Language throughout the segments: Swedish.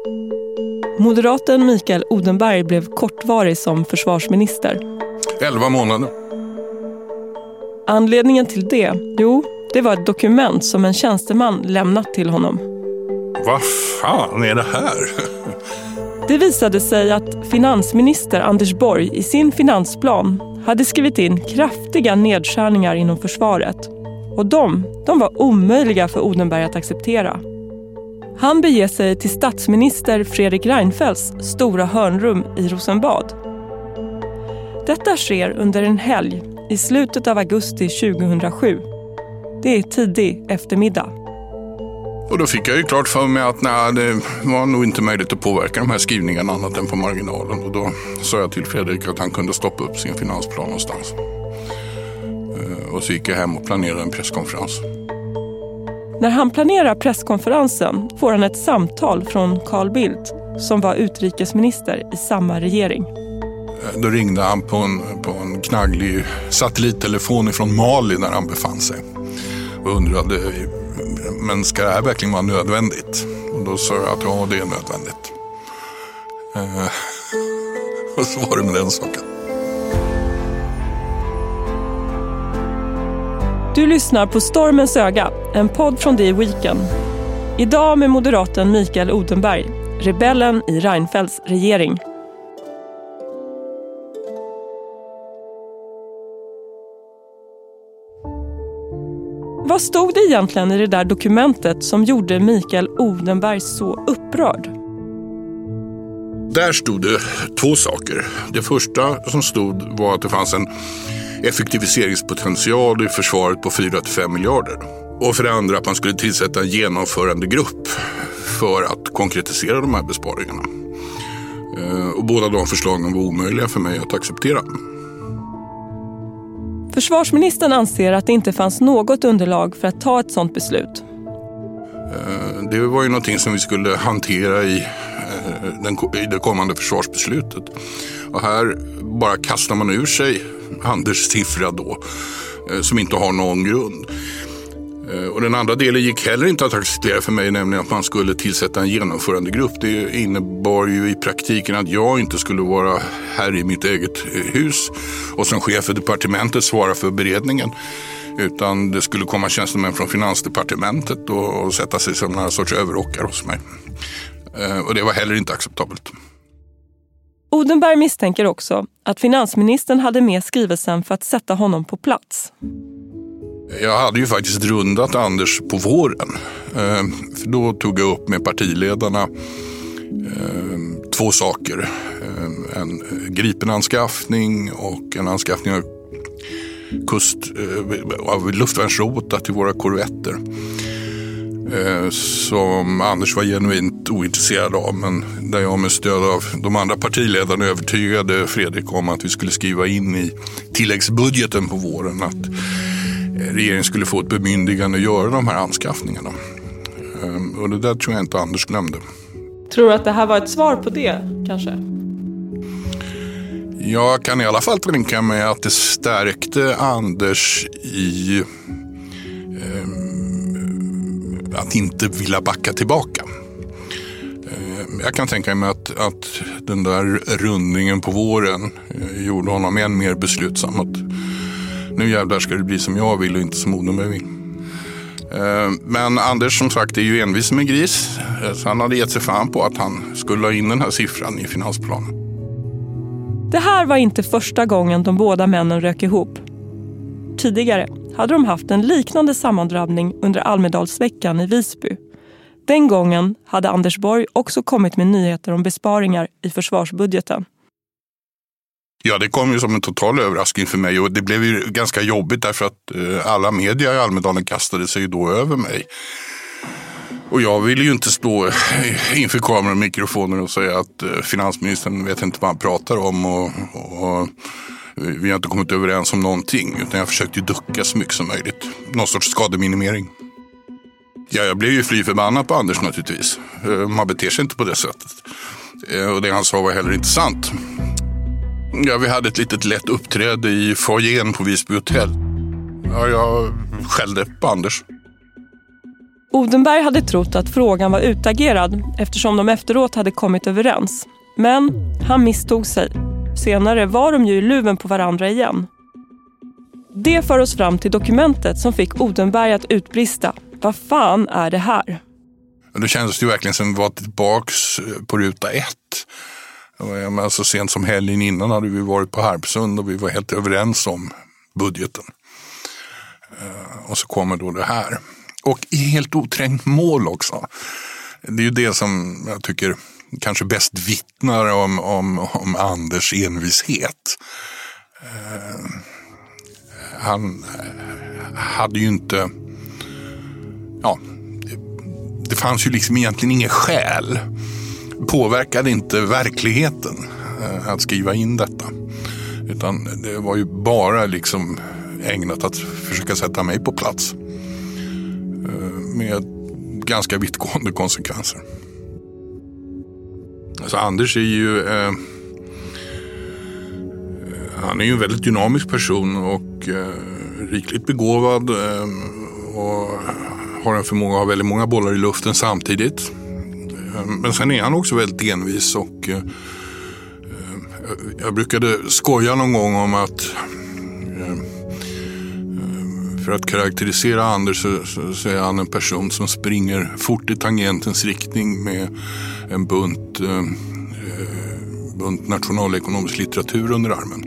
Moderaten Mikael Odenberg blev kortvarig som försvarsminister. 11 månader. Anledningen till det, det var ett dokument som en tjänsteman lämnat till honom. Vad fan är det här? Det visade sig att finansminister Anders Borg i sin finansplan hade skrivit in kraftiga nedskärningar inom försvaret. Och de var omöjliga för Odenberg att acceptera. Han beger sig till statsminister Fredrik Reinfeldts stora hörnrum i Rosenbad. Detta sker under en helg i slutet av augusti 2007. Det är tidig eftermiddag. Och då fick jag ju klart för mig att det var nog inte möjligt att påverka de här skrivningarna annat än på marginalen. Och då sa jag till Fredrik att han kunde stoppa upp sin finansplan någonstans. Och så gick jag hem och planerade en presskonferens. När han planerar presskonferensen får han ett samtal från Carl Bildt som var utrikesminister i samma regering. Då ringde han på en knagglig satellittelefon från Mali där han befann sig. Och undrade, men ska det här verkligen vara nödvändigt? Och då sa jag att ja, det är nödvändigt. Och så var det med den saken. Du lyssnar på Stormens öga, en podd från The Weekend. Idag med moderaten Mikael Odenberg, rebellen i Reinfeldts regering. Vad stod det egentligen i det där dokumentet som gjorde Mikael Odenberg så upprörd? Där stod det 2 saker. Det första som stod var att det fanns en effektiviseringspotential i försvaret på 4-5 miljarder. Och för det andra att man skulle tillsätta en genomförande grupp för att konkretisera de här besparingarna. Och båda de förslagen var omöjliga för mig att acceptera. Försvarsministern anser att det inte fanns något underlag för att ta ett sådant beslut. Det var ju någonting som vi skulle hantera i det kommande försvarsbeslutet. Och här bara kastar man ur sig Anders siffra då, som inte har någon grund. Och den andra delen gick heller inte att acceptera för mig, nämligen att man skulle tillsätta en genomförande grupp. Det innebar ju i praktiken att jag inte skulle vara här i mitt eget hus och som chef för departementet svara för beredningen. Utan det skulle komma tjänstemän från finansdepartementet och sätta sig som några sorts överrockar hos mig. Och det var heller inte acceptabelt. Odenberg misstänker också att finansministern hade med skrivelsen för att sätta honom på plats. Jag hade ju faktiskt rundat Anders på våren. För då tog jag upp med partiledarna 2 saker. En Gripenanskaffning och en anskaffning av luftvärnsrota till våra korvetter. Som Anders var genuint ointresserad av, men där jag med stöd av de andra partiledarna övertygade Fredrik om att vi skulle skriva in i tilläggsbudgeten på våren att regeringen skulle få ett bemyndigande att göra de här anskaffningarna. Och det där tror jag inte Anders glömde. Tror du att det här var ett svar på det, kanske? Jag kan i alla fall tänka mig att det stärkte Anders i att inte vilja backa tillbaka. Jag kan tänka mig att den där rundningen på våren gjorde honom än mer beslutsam att nu jävlar ska det bli som jag vill och inte som Odenberg vill. Men Anders som sagt är ju envis med gris, så han hade gett sig fan på att han skulle ha in den här siffran i finansplanen. Det här var inte första gången de båda männen rök ihop. Tidigare hade de haft en liknande sammandrabbning under Almedalsveckan i Visby. Den gången hade Anders Borg också kommit med nyheter om besparingar i försvarsbudgeten. Ja, det kom ju som en total överraskning för mig och det blev ju ganska jobbigt därför att alla media i Almedalen kastade sig då över mig. Och jag ville ju inte stå inför kameran och mikrofoner och säga att finansministern vet inte vad han pratar om och vi har inte kommit överens om någonting, utan jag försökte ju ducka så mycket som möjligt. Någon sorts skademinimering. Ja, jag blev ju fly förbannad på Anders naturligtvis. Man beter sig inte på det sättet. Och det han sa var heller inte sant. Ja, vi hade ett litet lätt uppträde i foajén på Visby hotell. Ja, jag skällde på Anders. Odenberg hade trott att frågan var utagerad eftersom de efteråt hade kommit överens. Men han misstog sig. Senare var de ju i luven på varandra igen. Det för oss fram till dokumentet som fick Odenberg att utbrista. Vad fan är det här? Det kändes ju verkligen som att vi var tillbaks på ruta 1. Så sent som helgen innan hade vi varit på Harpsund och vi var helt överens om budgeten. Och så kommer då det här. Och i helt oträngt mål också. Det är ju det som jag tycker kanske bäst vittnar om Anders envishet. Han hade ju inte... Ja, det fanns ju liksom egentligen ingen skäl. Påverkade inte verkligheten att skriva in detta. Utan det var ju bara liksom ägnat att försöka sätta mig på plats. Med ganska vittgående konsekvenser. Alltså Anders är ju... han är ju en väldigt dynamisk person och rikligt begåvad och har en förmåga att ha väldigt många bollar i luften samtidigt. Men sen är han också väldigt envis och jag brukade skoja någon gång om att för att karaktärisera Anders så är han en person som springer fort i tangentens riktning med en bunt nationalekonomisk litteratur under armen.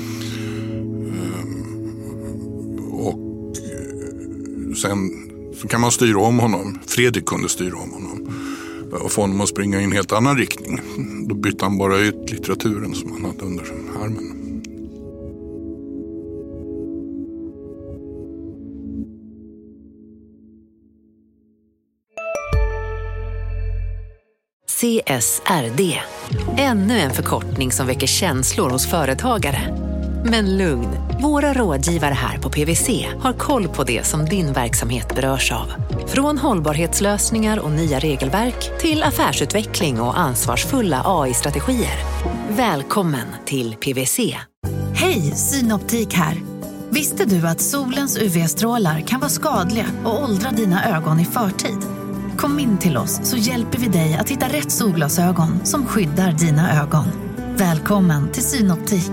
Och sen så kan man styra om honom. Fredrik kunde styra om honom och få honom att springa i en helt annan riktning. Då bytte han bara ut litteraturen som han hade under armen. CSRD. Ännu en förkortning som väcker känslor hos företagare. Men lugn, våra rådgivare här på PwC har koll på det som din verksamhet berörs av. Från hållbarhetslösningar och nya regelverk till affärsutveckling och ansvarsfulla AI-strategier. Välkommen till PwC. Hej, Synoptik här. Visste du att solens UV-strålar kan vara skadliga och åldra dina ögon i förtid? Kom in till oss så hjälper vi dig att hitta rätt solglasögon som skyddar dina ögon. Välkommen till Synoptik.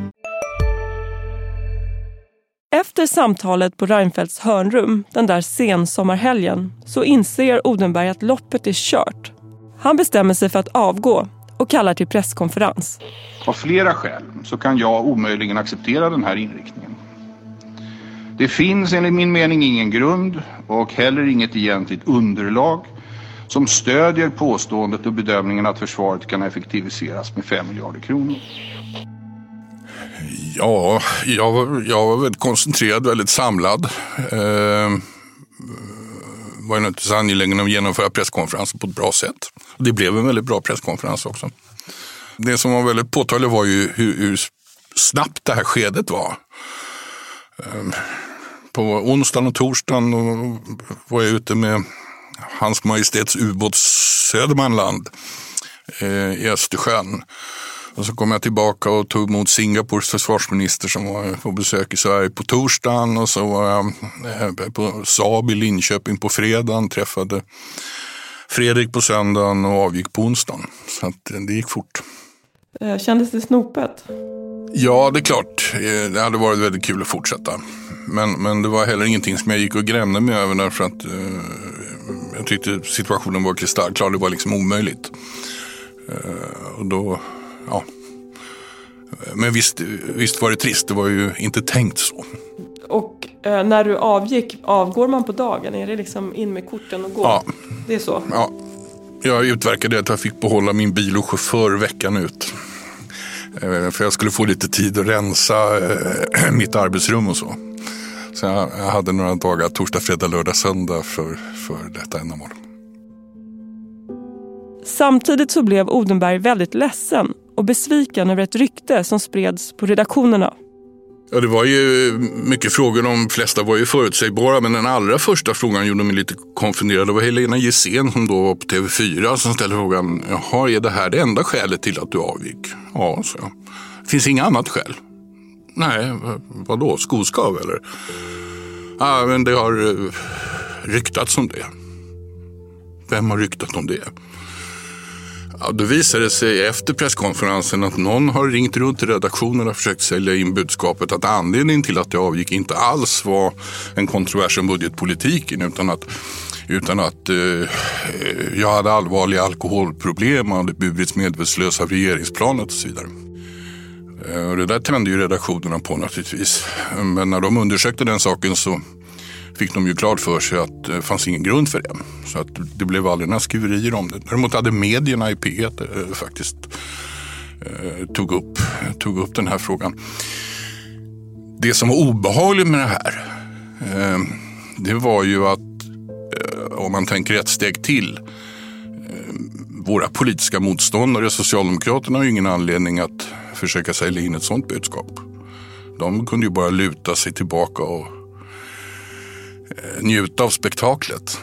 Efter samtalet på Reinfeldts hörnrum den där sensommarhelgen så inser Odenberg att loppet är kört. Han bestämmer sig för att avgå och kallar till presskonferens. Av flera skäl så kan jag omöjligen acceptera den här inriktningen. Det finns enligt min mening ingen grund och heller inget egentligt underlag som stödjer påståendet och bedömningen att försvaret kan effektiviseras med 5 miljarder kronor. Ja, jag var väldigt koncentrerad, väldigt samlad. Var ju naturligtvis angelägen om att genomföra presskonferensen på ett bra sätt. Det blev en väldigt bra presskonferens också. Det som var väldigt påtagligt var ju hur snabbt det här skedet var. På onsdagen och torsdagen var jag ute med Hans Majestäts ubåt Södermanland i Östersjön. Och så kom jag tillbaka och tog emot Singapores försvarsminister som var på besök i Sverige på torsdagen. Och så var jag på Saab i Linköping på fredagen, träffade Fredrik på söndagen och avgick på onsdagen. Så att det gick fort. Kändes det snopet? Ja, det är klart. Det hade varit väldigt kul att fortsätta. Men det var heller ingenting som jag gick och grämde mig över därför att jag tyckte situationen var kristallklar. Det var liksom omöjligt. Och då, ja. Men visst var det trist. Det var ju inte tänkt så. Och när du avgår man på dagen? Är det liksom in med korten och gå? Ja. Det är så? Ja. Jag utverkade att jag fick behålla min bil och chaufför veckan ut. För jag skulle få lite tid att rensa mitt arbetsrum och så. Så jag hade några dagar, torsdag, fredag, lördag, söndag för detta ändamål. Samtidigt så blev Odenberg väldigt ledsen och besviken över ett rykte som spreds på redaktionerna. Ja, det var ju mycket frågor, de flesta var ju förutsägbara, men den allra första frågan gjorde mig lite konfunderad. Det var Helena Gissén som då var på TV4 som ställde frågan: jaha, är det här det enda skälet till att du avgick? Ja, så jag. Finns inga annat skäl? Nej, vadå? Skoskav eller? Ja, men det har ryktats om det. Vem har ryktat om det? Ja, då visade det sig efter presskonferensen att någon har ringt runt till redaktionen och försökt sälja in budskapet att anledningen till att jag avgick inte alls var en kontrovers om budgetpolitiken utan att jag hade allvarliga alkoholproblem och hade burits medvetslös av regeringsplanet och så vidare. Och det där tände ju redaktionerna på naturligtvis. Men när de undersökte den saken så fick de ju klart för sig att det fanns ingen grund för det. Så att det blev aldrig några skriverier om det. Däremot hade medierna i P1 faktiskt tog upp den här frågan. Det som var obehagligt med det här, det var ju att om man tänker ett steg till, våra politiska motståndare, Socialdemokraterna, har ju ingen anledning att försöka sälja in ett sånt budskap. De kunde ju bara luta sig tillbaka och njuta av spektaklet.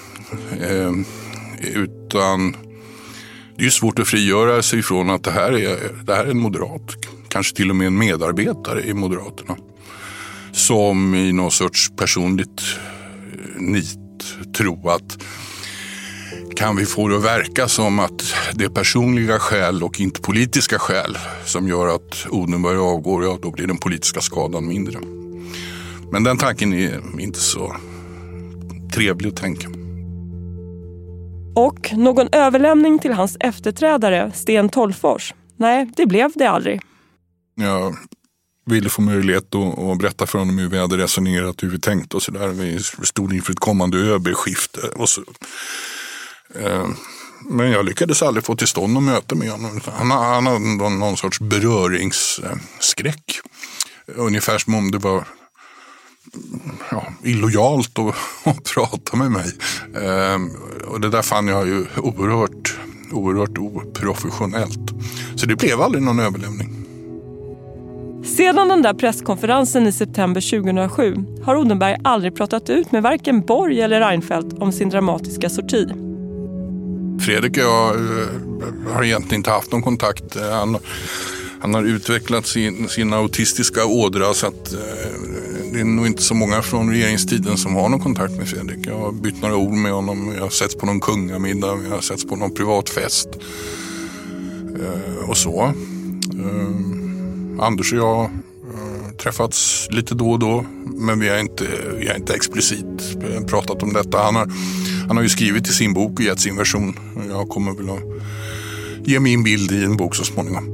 Utan det är ju svårt att frigöra sig från att det här är en moderat, kanske till och med en medarbetare i Moderaterna, som i någon sorts personligt nit tro att kan vi få det att verka som att det är personliga skäl och inte politiska skäl som gör att Odenberg avgår, ja, då blir den politiska skadan mindre. Men den tanken är inte så trevlig att tänka. Och någon överlämning till hans efterträdare, Sten Tolgfors, nej, det blev det aldrig. Jag ville få möjlighet att berätta för honom hur vi hade resonerat, hur vi tänkt och sådär. Vi stod inför ett kommande öberskifte och så. Men jag lyckades aldrig få till stånd något möte med honom. Han hade någon sorts beröringsskräck. Ungefär som om det var illojalt att prata med mig. Och det där fann jag ju oerhört oprofessionellt. Så det blev aldrig någon överlämning. Sedan den där presskonferensen i september 2007 har Odenberg aldrig pratat ut med varken Borg eller Reinfeldt om sin dramatiska sorti. Fredrik och jag har egentligen inte haft någon kontakt. Han har utvecklat sin autistiska ådra så att det är nog inte så många från regeringstiden som har någon kontakt med Fredrik. Jag har bytt några ord med honom, jag har setts på någon kungamiddag, jag har setts på någon privatfest och så. Anders och jag träffats lite då och då, men vi har inte explicit pratat om detta. Han har ju skrivit i sin bok och gett sin version. Jag kommer väl att ge min bild i en bok så småningom.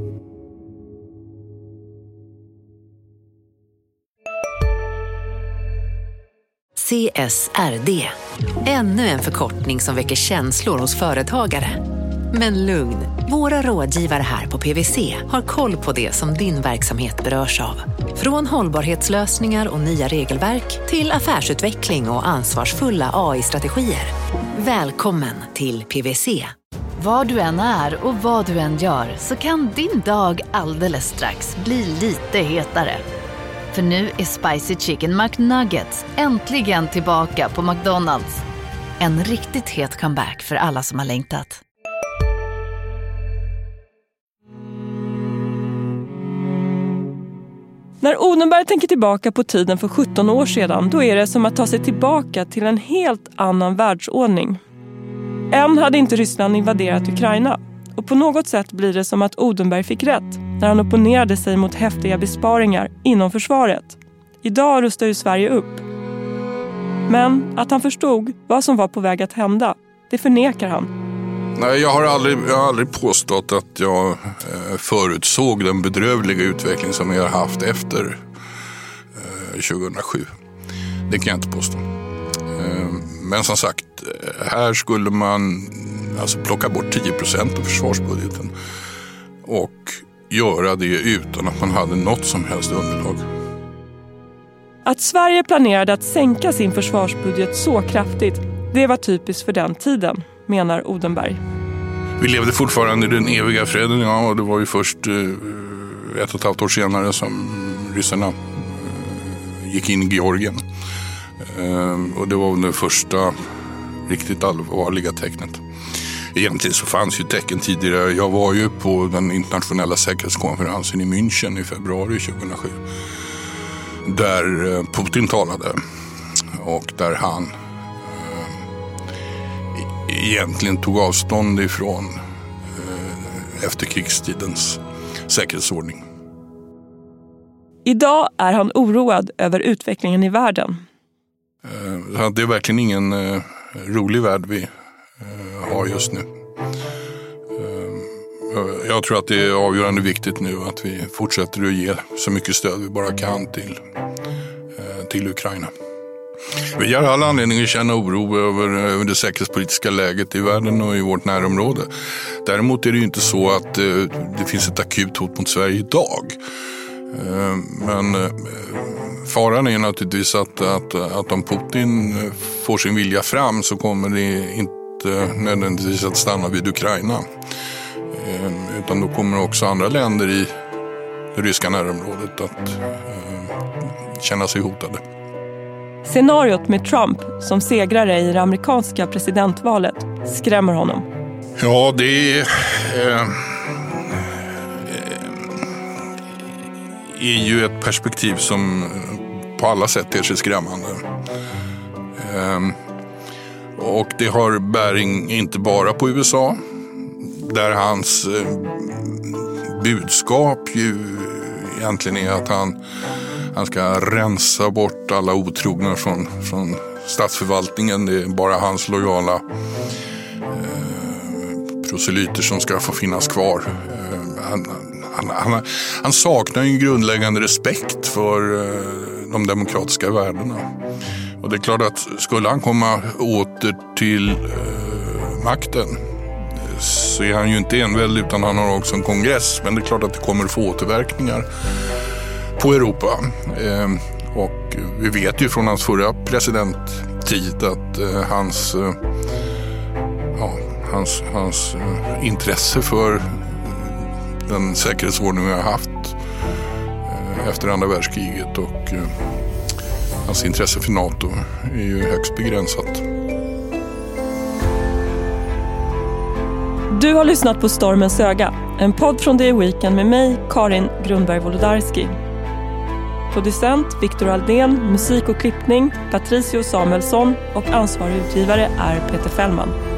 CSRD. Ännu en förkortning som väcker känslor hos företagare. Men lugn, våra rådgivare här på PwC har koll på det som din verksamhet berörs av. Från hållbarhetslösningar och nya regelverk till affärsutveckling och ansvarsfulla AI-strategier. Välkommen till PwC. Var du än är och vad du än gör så kan din dag alldeles strax bli lite hetare. För nu är Spicy Chicken McNuggets äntligen tillbaka på McDonald's. En riktigt het comeback för alla som har längtat. När Odenberg tänker tillbaka på tiden för 17 år sedan, då är det som att ta sig tillbaka till en helt annan världsordning. Än hade inte Ryssland invaderat Ukraina. Och på något sätt blir det som att Odenberg fick rätt när han opponerade sig mot häftiga besparingar inom försvaret. Idag rustar ju Sverige upp. Men att han förstod vad som var på väg att hända, det förnekar han. Nej, jag har aldrig påstått att jag förutsåg den bedrövliga utveckling som vi har haft efter 2007. Det kan jag inte påstå. Men som sagt, här skulle man alltså plocka bort 10% av försvarsbudgeten och göra det utan att man hade något som helst underlag. Att Sverige planerade att sänka sin försvarsbudget så kraftigt, det var typiskt för den tiden, menar Odenberg. Vi levde fortfarande i den eviga freden, ja, och det var ju först 1,5 år senare som ryssarna gick in i Georgien. Och det var det första riktigt allvarliga tecknet. Egentligen så fanns ju tecken tidigare. Jag var ju på den internationella säkerhetskonferensen i München i februari 2007. Där Putin talade och där han egentligen tog avstånd ifrån efterkrigstidens säkerhetsordning. Idag är han oroad över utvecklingen i världen. Det är verkligen ingen rolig värld vi har just nu. Jag tror att det är avgörande viktigt nu att vi fortsätter att ge så mycket stöd vi bara kan till Ukraina. Vi har all anledning att känna oro över det säkerhetspolitiska läget i världen och i vårt närområde. Däremot är det ju inte så att det finns ett akut hot mot Sverige idag. Men faran är naturligtvis att om Putin får sin vilja fram så kommer det inte nödvändigtvis att stanna vid Ukraina. Utan då kommer också andra länder i det ryska närområdet att känna sig hotade. Scenariot med Trump som segrare i det amerikanska presidentvalet skrämmer honom. Ja, det är ju ett perspektiv som på alla sätt är sig skrämmande. Och det har bäring inte bara på USA, där hans budskap ju egentligen är att han ska rensa bort alla otrogna från statsförvaltningen. Det är bara hans lojala proselyter som ska få finnas kvar. Han saknar ju grundläggande respekt för de demokratiska värdena. Och det är klart att skulle han komma åter till makten så är han ju inte enväldig utan han har också en kongress. Men det är klart att det kommer få återverkningar på Europa. Och vi vet ju från hans förra presidenttid att hans intresse för den säkerhetsordning vi har haft efter andra världskriget och hans intresse för NATO är ju högst begränsat. Du har lyssnat på Stormens öga, en podd från The Weekend med mig, Karin Grundberg-Wolodarski. Producent Viktor Aldén, musik och klippning Patricio Samuelsson och ansvarig utgivare är Peter Fällman.